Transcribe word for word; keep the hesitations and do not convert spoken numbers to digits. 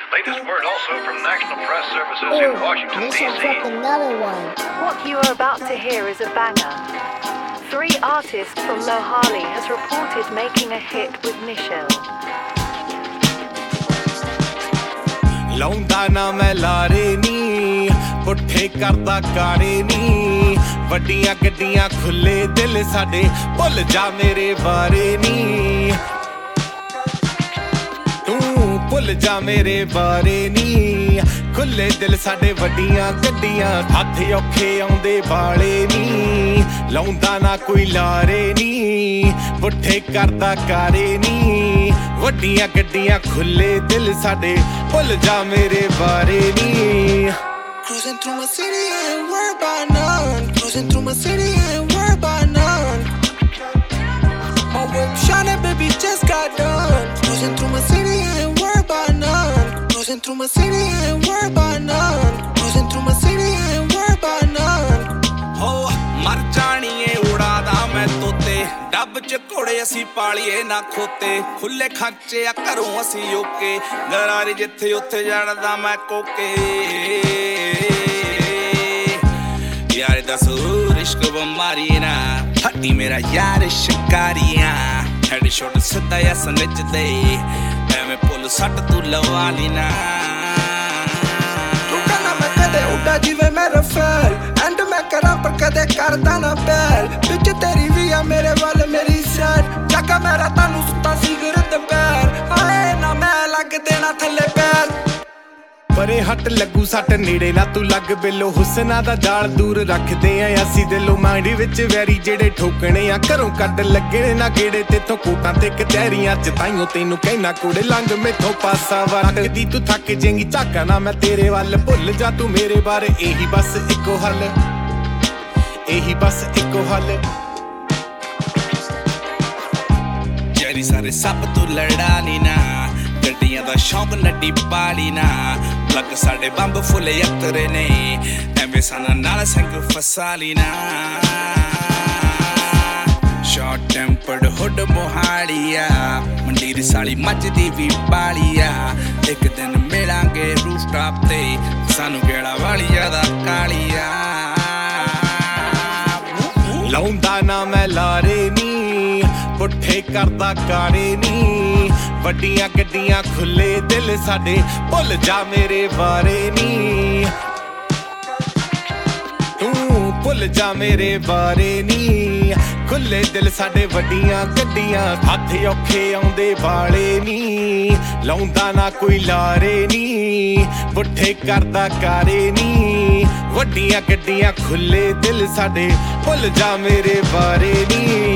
Latest word also from National Press Services in Washington, D C Another one. What you are about to hear is a banger. Three artists from Mohali has reported making a hit with Michelle. ਲਾਉਂਦਾ ਨਾ ਮੈਂ ਲਾਰੇ ਨੀ ਪੁੱਠੇ ਕਰਦਾ ਕਾਰੇ ਨੀ ਵੱਡੀਆਂ ਗੱਡੀਆਂ ਖੁੱਲੇ ਦਿਲ ਸਾਡੇ ਭੁੱਲ ਜਾ ਮੇਰੇ ਬਾਰੇ ਨੀ ਤੂੰ ਭੁੱਲ ਜਾ ਮੇਰੇ ਬਾਰੇ ਨੀ ਖੁੱਲੇ ਦਿਲ ਸਾਡੇ ਵੱਡੀਆਂ ਗੱਡੀਆਂ ਹੱਥ ਔਖੇ ਆਉਂਦੇ ਵਾਲੇ ਨੀ ਲਾਉਂਦਾ ਨਾ ਕੋਈ ਲਾਰੇ ਨੀ ਪੁੱਠੇ ਕਰਦਾ ਕਾਰੇ ਨੀ ਵੱਡੀਆਂ ਗੱਡੀਆਂ ਖੁੱਲੇ ਦਿਲ ਸਾਡੇ ਭੁੱਲ ਜਾ ਮੇਰੇ ਬਾਰੇ ਨੀ Cruising through my city, ain't worried about none. Cruising through my city, ain't worried about none. My whip shining, baby, just got done. Cruising through my city, ain't worried about none. Cruising through my city, ain't worried about none. Cruising through my city, ain't worried about none. Oh, ਮਰ ਜਾਣੀਏ ਉਡਾਦਾ ਮੈਂ ਤੋਤੇ ਡੱਬ ਚ ਘੋੜੇ ਅਸੀਂ ਪਾਲੀਏ ਨਾ ਖੋਤੇ ਖੁੱਲੇ ਖਾਂਚੇ ਆ ਘਰੋਂ ਅਸੀਂ ਓਕੇ ਗਰਾਰੀ ਜਿੱਥੇ ਉੱਥੇ ਜਾਣਦਾ ਮੈਂ ਕੋਕੇ ਯਾਰ ਦੱਸ ਰਿਸ਼ਕ ਬਿਮਾਰੀ ਨਾ ਹੱਟੀ ਮੇਰਾ ਯਾਰ ਸ਼ਿਕਾਰੀਆਂ ਹੈਡ ਸ਼ੋਟ ਸਿੱਧਾ ਆ ਸੰਜਦੇ ਐਵੇਂ ਪੁੱਲ ਸੱਟ ਤੂੰ ਲਵਾ ਲਈ ਨਾ ਤੂੰ ਕਹਿੰਦਾ ਮੈਂ ਕਦੇ ਉੱਡਾ ਜਿਵੇਂ ਮੈਂ ਰਫੇਲ ਐਂਡ ਮੈਂ ਕਰਾਂ ਪਰ ਕਦੇ ਕਰਦਾ ਨਾ ਬੈਲ ਵਿੱਚ ਤੇਰੀ ਵੀ ਆ ਮੇਰੇ ਵੱਲ ਮੇਰੀ ਸੈਡ ਚੱਕਾ ਮੇਰਾ ਤੁਹਾਨੂੰ ਸੁੱਤਾ ਸਿਗਰਟ ਪੈਰ ਹਾਏ ਨਾ ਮੈਂ ਲੱਗ ਦੇਣਾ ਥੱਲੇ ਪੈਰ ਪਰੇ ਹੱਟ ਲੱਗੂ ਸੱਟ ਨੇੜੇ ਨਾ ਤੂੰ ਲੱਗ ਬਿੱਲੋ ਹੁਸਨਾ ਦਾ ਜਾਲ ਦੂਰ ਰੱਖਦੇ ਆ ਅਸੀਂ ਦਿਲੋਂ ਮਾਈਂਡ ਵਿੱਚ ਵੈਰੀ ਜਿਹੜੇ ਠੋਕਣੇ ਆ ਘਰੋਂ ਕੱਢ ਲੱਗਣੇ ਨਾ ਗੇੜੇ ਤੇਥੋਂ ਕੋਟਾਂ ਤੇ ਕਚਹਿਰੀਆਂ ਚ ਤਾਈਓ ਤੈਨੂੰ ਕਹਿਣਾ ਕੁੜੇ ਲੰਘ ਮੈਥੋਂ ਪਾਸਾ ਵਰਗਦੀ ਤੂੰ ਥੱਕ ਜੇਂਗੀ ਝਾਕਾ ਨਾ ਮੈਂ ਤੇਰੇ ਵੱਲ ਭੁੱਲ ਜਾ ਤੂੰ ਮੇਰੇ ਬਾਰੇ ਇਹੀ ਬਸ ਇੱਕੋ ਹੱਲ ਇਹੀ ਬਸ ਇੱਕੋ ਹੱਲ ਜਿਹੜੀ ਸਾਰੇ ਸੱਪ ਤੂੰ ਲੜਾ ਨੀ ਨਾ ਗੱਡੀਆਂ ਦਾ ਸ਼ੌਂਕ ਨੱਡੀ ਪਾਲੀ ਨਾ ਲੱਗ ਸਾਡੇ ਬੰਬ ਫੁੱਲੇ ਯਤਰੇ ਨੇ ਐਵੇਂ ਸਾਨਾ ਨਾਲ ਸੰਗ ਫਸਾ ਲਈ ਨਾ ਸ਼ਾਰਟ ਟੈਂਪਰਡ ਹੁੱਡ ਮੋਹਾਲੀਆ ਮੰਡੀਰ ਸਾਲੀ ਮੱਝਦੀ ਵੀ ਪਾਲੀਆ ਇੱਕ ਦਿਨ ਮਿਲਾਂਗੇ ਰੂਫਟਾਪ ਤੇ ਸਾਨੂੰ ਗੇੜਾ ਵਾਲੀ ਜ਼ਿਆਦਾ ਕਾਲੀਆ ਲਾਉਂਦਾ ਨਾ ਮੈਂ ਲਾਰੇ ਨੀ ਪੁੱਠੇ ਕਰਦਾ ਕਾਰੇ ਨੀ ਵੱਡੀਆਂ ਗੱਡੀਆਂ ਖੁੱਲੇ ਦਿਲ ਸਾਡੇ ਭੁੱਲ ਜਾ ਮੇਰੇ ਬਾਰੇ ਨੀ ਤੂੰ ਭੁੱਲ ਜਾ ਮੇਰੇ ਬਾਰੇ ਨੀ ਖੁੱਲੇ ਦਿਲ ਸਾਡੇ ਵੱਡੀਆਂ ਗੱਡੀਆਂ ਹੱਥ ਔਖੇ ਆਉਂਦੇ ਵਾਲੇ ਨੀ ਲਾਉਂਦਾ ਨਾ ਕੋਈ ਲਾਰੇ ਨੀ ਪੁੱਠੇ ਕਰਦਾ ਕਾਰੇ ਨੀ ਵੱਡੀਆਂ ਗੱਡੀਆਂ ਖੁੱਲੇ ਦਿਲ ਸਾਡੇ ਭੁੱਲ ਜਾ ਮੇਰੇ ਬਾਰੇ ਨੀ